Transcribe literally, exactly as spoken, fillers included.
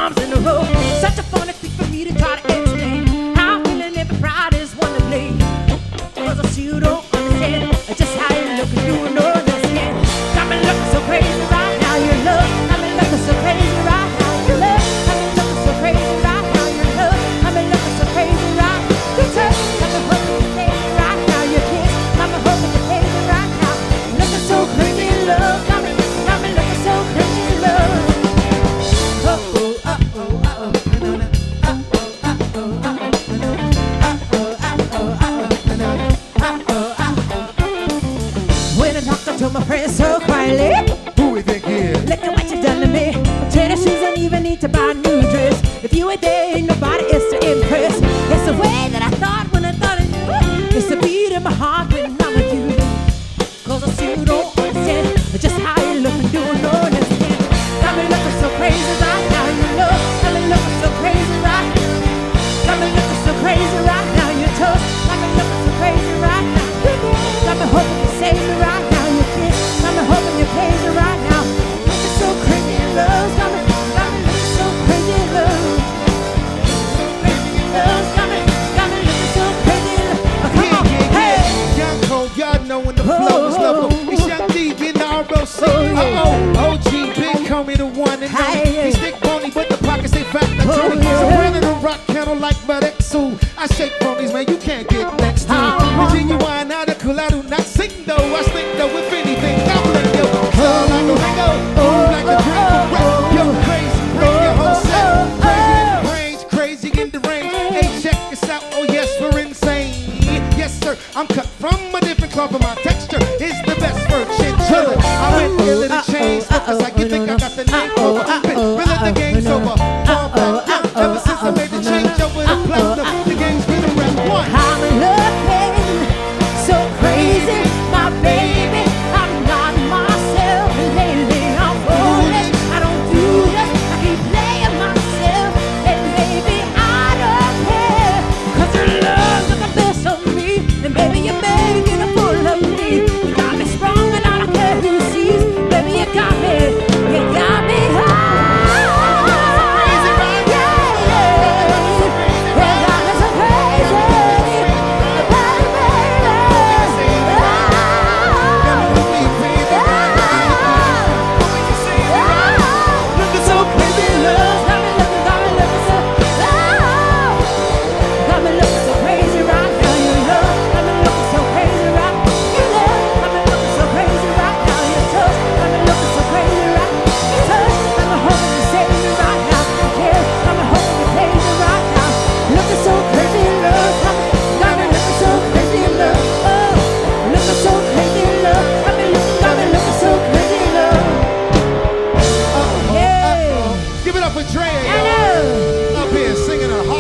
arms in a row. Such a funny thing for me to try to explain. How I'm feeling every Friday's one to play. Cause I still don't understand just how you look and you know understand. Got me looking so crazy right now, your love. Got me looking so crazy right now, your love. Got me looking so crazy right now, your love. Got me looking so crazy right now, your touch. Got me hoping you crazy right now, your kiss. Got me hoping you crazy right now. Looking so crazy, love. Got me, got me looking so crazy, love. Uh oh, uh oh, uh oh, uh oh, uh oh, uh oh. When I talk to my friends so quietly, Who we think is? look at what you done to me. Tennis shoes don't even need to buy a new dress. If you were there, ain't nobody else to impress. It's the way that I thought when I thought of you. It's the beat in my heart when I'm with you. Cause I still don't understand just how you look and do no understand. Got me looking so crazy right now, you know. Got me looking so crazy right now. Got me looking so crazy right now, you toast. Got me looking so crazy right now. Got me hoping you save me right now, you kiss. Got me hoping you praise me right now. Looking so crazy in love. Got me, got me looking so crazy in love. So crazy in love. Got me, got me looking so crazy in love. Oh, come on, hey. Young Cole, y'all know when the flow is level. It's Young D in the R O C. Uh-oh, O G, Big Homie, the one and only. He stick bony, but the pockets they fat like Tony. So when in a rock kettle like Badexu, I shake ponies, man, you can't get next to. The genuine article, I do not sing though. I stink though, if anything, I'm like yo. Sound like a ringo, move like a drink of rap. Yo, crazy, bring your whole set. Crazy in the range, crazy in the range. Hey, check this out, oh yes, we're insane. Yes, sir, I'm cut from a different cloth, but my texture is the best for chinchilla. I went ill in the chains, cause like you think I got the name over. I've been real the game's over. Fall back down, ever since I made the change over the platinum. The game's been a rap one. I'm looking so crazy, my baby. I'm not myself lately. I'm foolish. I don't do this. I keep playing myself, and baby I don't care. Cause your love got the best of me, and baby you're making a fool of me. You got me strong and I don't care who sees. Baby you got me, you got me high. Dre, up here singing a